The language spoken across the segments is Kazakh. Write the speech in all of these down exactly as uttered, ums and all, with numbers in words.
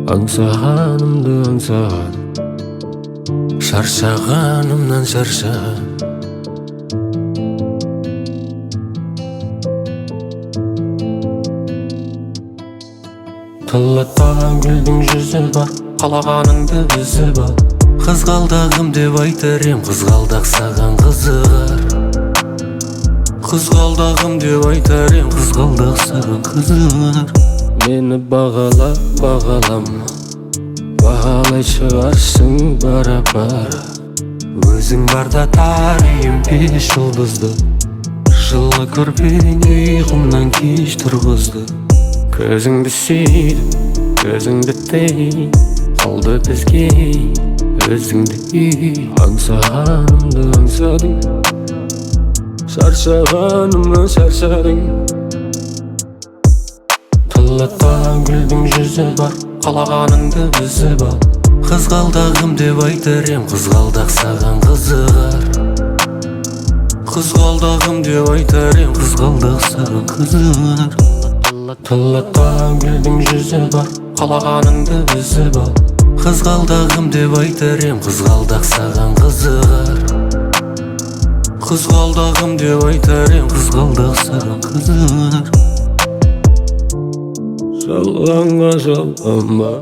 Аңсағанымды аңсаған, шаршағанымнан шаршаған. Тылаттаған гүлдің жүзі бар, қалағаныңды үзіп ал. Қызғалдағым деп айтар ем, қызғалдақ саған қызығар. Қызғалдағым деп айтар ем, қызғалдақ саған қызығар. Мені бағала, бағалама, бағалай шығарсың бара-бара. Өзің барда тарихым беш жұлдызды, жылы көрпең ұйқымнан кеш тұрғызды. Көзіңді сүйдім, көзіңді тей, қалды бізге өзіңді үй. Аңсағанымды аңсадың, шаршағанымнан шаршадың. Тылаттаған гүлдің жүзі бар, қалағаныңды үзіп ал. Қызғалдағым деп айтар ем, қызғалдақ саған қызығар. Қызғалдағым деп айтар ем, қызғалдақ саған қызығар. Тылаттаған гүлдің жүзі бар, қалағаныңды үзіп ал. Қызғалдағым деп айтар ем, қызғалдақ саған қызығар. Қызғалдағым деп айтар ем, қызғалдақ саған қызығар. Жалғанға жалғанба,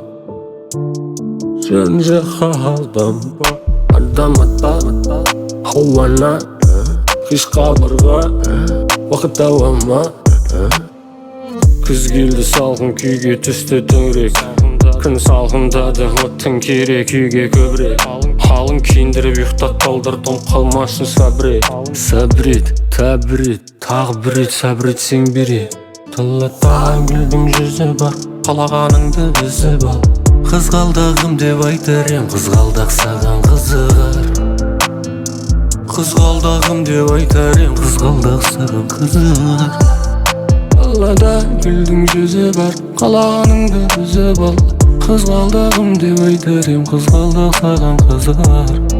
жан жаққа алданба. Адаматта ауана, қиш қабырға, уақыт ауама. Күз келді салқын күйге түсті төңірек, күн салқындады оттың керек үйге көбірек. Қалың киіндіріп ұйықтат балдар тоңып қалмасын сабрет. Сабрет, табрет, тағы бір рет сабретсең берет. Тылаттаған гүлдің жүзі бар, қалағаныңды үзіп ал. Қызғалдағым деп айтар ем, қызғалдақ саған қызығар. Қызғалдағым деп айтар ем, қызғалдақ саған қызығар. Қалада гүлдің жүзі бар, қалағаныңды үзіп ал. Қызғалдағым деп айтар ем, қызғалдақ саған қызығар.